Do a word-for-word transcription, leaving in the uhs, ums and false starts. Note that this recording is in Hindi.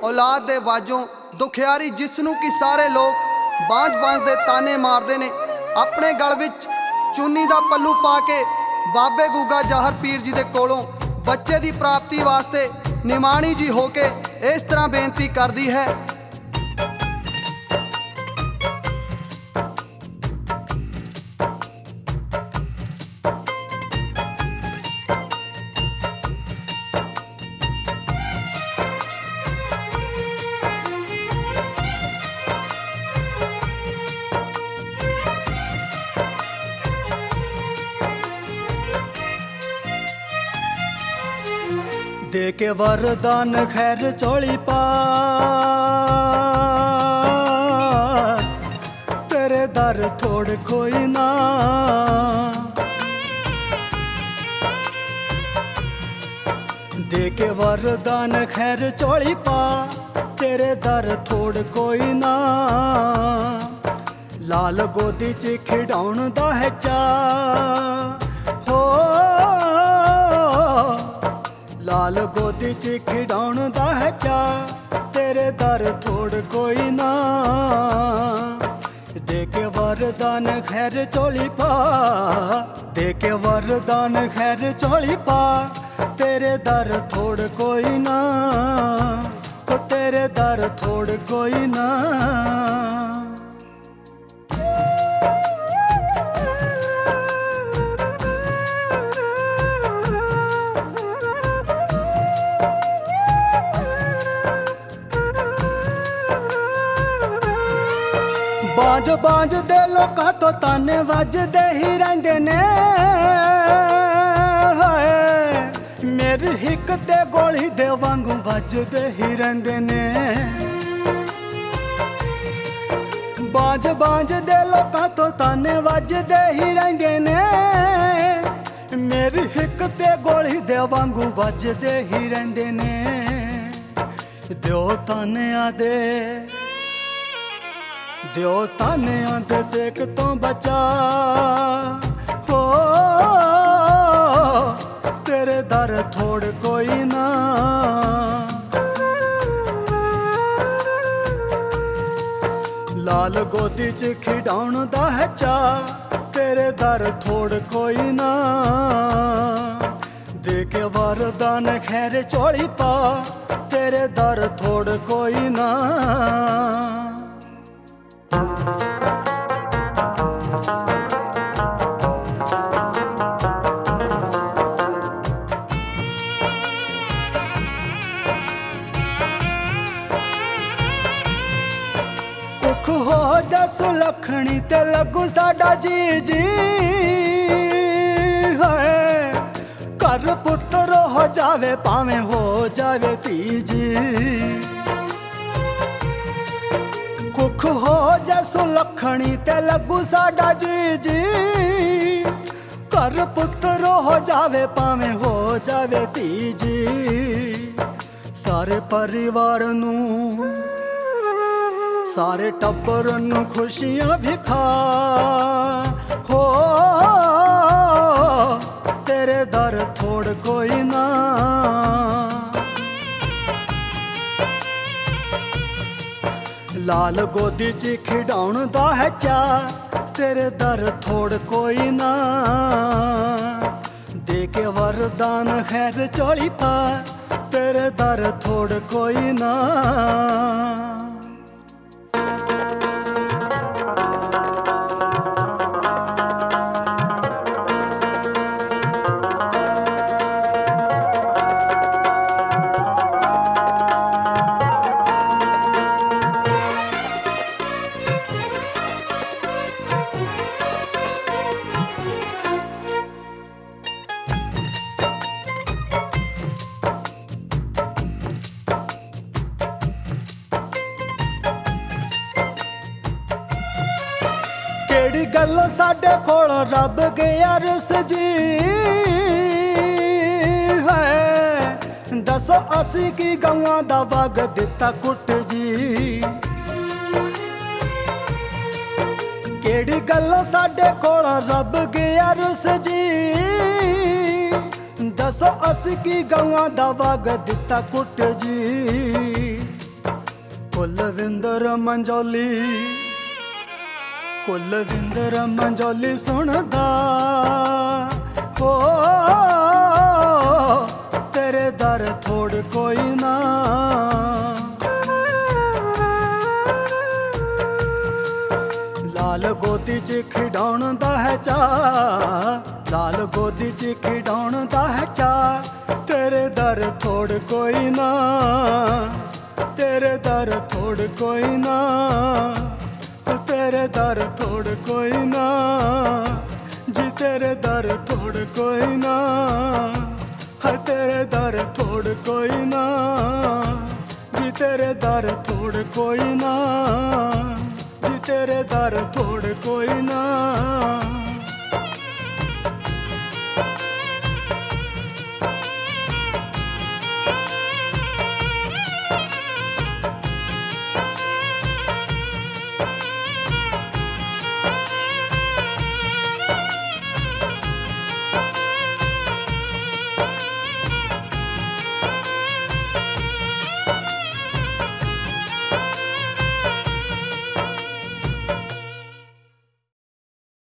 औलाद दे वाजों दुखियारी जिसनों कि सारे लोग बांझ बांझ दे ताने मारते ने, अपने गल विच चुन्नी दा पल्लू पा के बाबे गुगा जाहर पीर जी दे कोलों बच्चे दी प्राप्ति वास्ते निमाणी जी होके इस तरह बेनती करदी है। दे के वरदान खैर चोली पा, तेरे दर थोड़ कोई ना। दे के वरदान खैर चोली पा, तेरे दर थोड़ कोई ना। लाल गोदी च खिडाउण दा है चा, हो लाल गोदी च खिडाउण दा है चा, तेरे दर थोड़ कोई ना। दे के वरदान खैर चोली पा, दे के वरदान खैर चोली पा, तेरे दर थोड़ कोई ना, तो तेरे दर थोड़ कोई ना। बांझ बांझ दे लोकां तो ताने वजदे ही रहिंदे ने, हाय मेरी हिक ते गोली दे वांगू वजदे ही रहिंदे ने। बांझ बांझ दे लोकां तो ताने वजदे ही रहिंदे ने, मेरी हिक ते गोली दे वांगू वजदे ही रहिंदे ने। दिओ तानियां दे दिओ तानियां दे सेक तो बचा, हो तेरे दर थोड़ कोई ना। लाल गोदी च खिडाउण दा है चा, तेरे दर थोड़ कोई ना। दे के वरदान खैर चोली पा, तेरे दर थोड़ कोई ना। कुख हो जा सुलखणी ते लगू साडा जी जी, है कर पुत्र हो जावे पावे हो जावे तीजी। कुख हो जा सुलखणी ते लगू साडा जी जी, कर पुत्र हो जावे पावे हो जावे तीजी। सारे परिवार नू सारे टब्बर नू खुशियां विखा, हो तेरे दर थोड़ कोई ना। लाल गोदी च खिडाउण दा है चा, तेरे दर थोड़ कोई ना। दे के वरदान खैर चोली पा, तेरे दर थोड़ कोई ना। केड़ी गल साडे कोल रब गया रुस जी, है दसो असी की गवां दा वग दिता कुट जी। केड़ी गल साडे कोल रब गया रुस जी, दसो असी की गवां दा वग दिता कुट जी। ਕੁਲਵਿੰਦਰ ਮੰਜੋਲੀ ਕੁਲਵਿੰਦਰ ਮੰਜੋਲੀ ਸੁਣਦਾ ਓ ਤੇਰੇ ਦਰ ਥੋੜ ਕੋਈ ਨਾ ਲਾਲ ਗੋਦੀ 'ਚ ਖਿਡਾਉਣ ਦਾ ਹੈ ਚਾਅ ਲਾਲ ਗੋਦੀ 'ਚ ਖਿਡਾਉਣ ਦਾ ਹੈ ਚਾਅ ਤੇਰੇ ਦਰ ਥੋੜ ਕੋਈ ਨਾ तेरे दर थोड़ कोई ना तेरे दर थोड़ कोई ना जी तेरे दर थोड़ कोई ना है तेरे दर थोड़ कोई ना जी तेरे दर थोड़ कोई ना जी तेरे दर थोड़ कोई ना